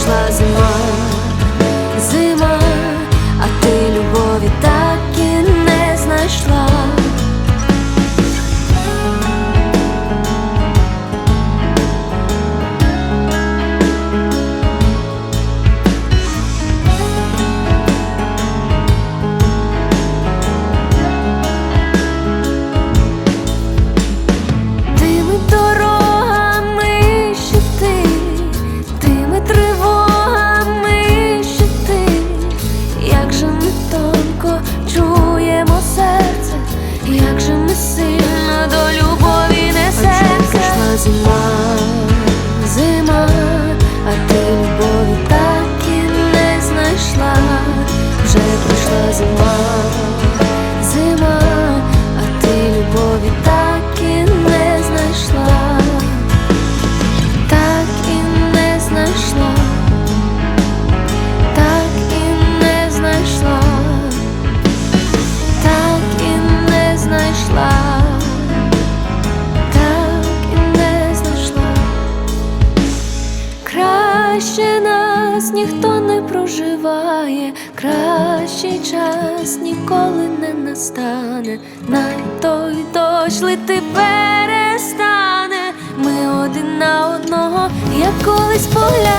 прийшла зима, зима, а ти любові так і не знайшла. Як же ми сильно до любові несемося. Прийшла зима, зима, а ти любові так і не знайшла. Вже прийшла зима, зима, а ти любові так і не знайшла. Так і не знайшла. Так і не знайшла. Так і не знайшла. Краще нас ніхто не проживає, кращий час ніколи не настане. Най той дощ лити перестане, ми один на одного, як колись поглянемо.